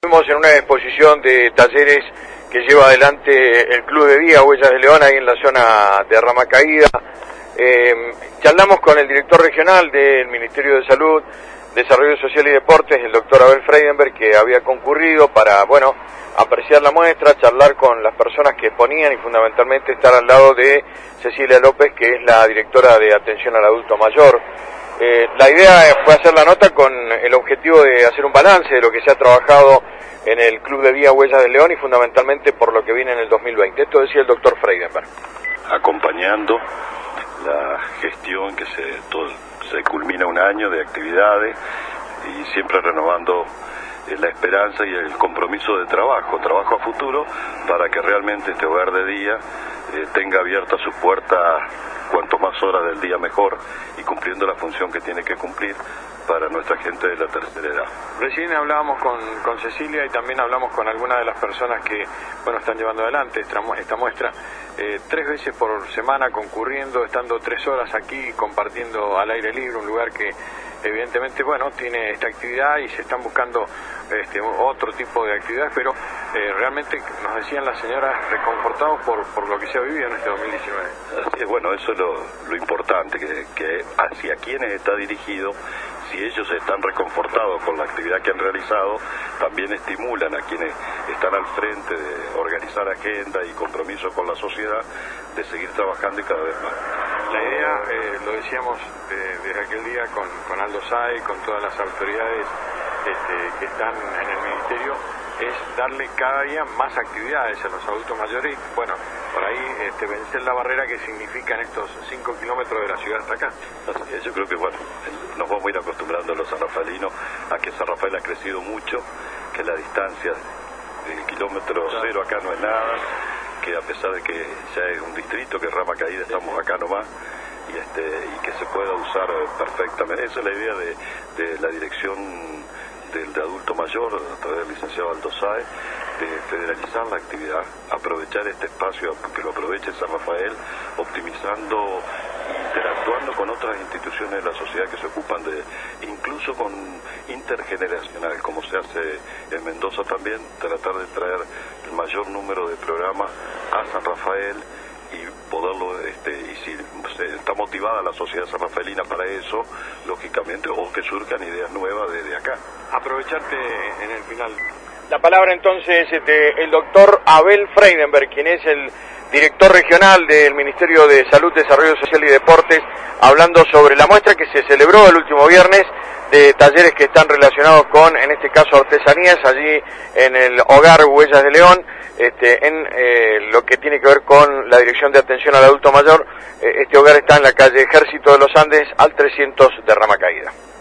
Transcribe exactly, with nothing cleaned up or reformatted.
Estamos en una exposición de talleres que lleva adelante el Club de Día Huellas de León, ahí en la zona de Rama Caída. Eh, charlamos con el director regional del Ministerio de Salud, Desarrollo Social y Deportes, el doctor Abel Freidenberg, que había concurrido para, bueno, apreciar la muestra, charlar con las personas que exponían y fundamentalmente estar al lado de Cecilia López, que es la directora de Atención al Adulto Mayor. Eh, la idea fue hacer la nota con el objetivo de hacer un balance de lo que se ha trabajado en el Club de Día Huellas de León y fundamentalmente por lo que viene en el dos mil veinte. Esto decía el doctor Freidenberg. Acompañando la gestión que se, todo, se culmina un año de actividades y siempre renovando eh, la esperanza y el compromiso de trabajo, trabajo a futuro, para que realmente este hogar de día eh, tenga abierta sus puertas cuanto más horas del día mejor y cumpliendo la función que tiene que cumplir para nuestra gente de la tercera edad. Recién hablábamos con, con Cecilia y también hablamos con algunas de las personas que, bueno, están llevando adelante esta, esta muestra, eh, tres veces por semana concurriendo, estando tres horas aquí, compartiendo al aire libre, un lugar que evidentemente, bueno, tiene esta actividad y se están buscando este, otro tipo de actividades, pero eh, realmente nos decían las señoras reconfortados por, por lo que se ha vivido en este dos mil diecinueve. Así es, bueno, eso es lo, lo importante, que, que hacia quienes está dirigido. Si ellos están reconfortados con la actividad que han realizado, también estimulan a quienes están al frente de organizar agenda y compromiso con la sociedad de seguir trabajando y cada vez más. La idea, eh, lo decíamos eh, desde aquel día con, con Aldo Say, con todas las autoridades este, que están en el Ministerio, es darle cada día más actividades a los adultos mayores y, bueno, por ahí este, vencer la barrera que significan estos cinco kilómetros de la ciudad hasta acá. Así es, yo creo que, bueno, nos vamos a ir acostumbrando a los sanrafaelinos a que San Rafael ha crecido mucho, que la distancia del kilómetro cero acá no es nada, que a pesar de que ya es un distrito, que Rama Caída estamos acá nomás, y, este, y que se pueda usar perfectamente. Esa es la idea de, de la dirección del de adulto mayor, a través del licenciado Aldo Say, de federalizar la actividad, aprovechar este espacio, que lo aproveche San Rafael, optimizando, interactuando con otras instituciones de la sociedad que se ocupan de, incluso con intergeneracional, como se hace en Mendoza también, tratar de traer el mayor número de programas a San Rafael y poderlo, este, y si se, está motivada la sociedad sanrafaelina para eso, lógicamente, o que surjan ideas nuevas desde acá. Aprovecharte en el final. La palabra entonces de el doctor Abel Freidenberg, quien es el director regional del Ministerio de Salud, Desarrollo Social y Deportes, hablando sobre la muestra que se celebró el último viernes de talleres que están relacionados con, en este caso, artesanías, allí en el Hogar Huellas de León, este, en eh, lo que tiene que ver con la Dirección de Atención al Adulto Mayor. Eh, este hogar está en la calle Ejército de los Andes, al trescientos de Rama Caída.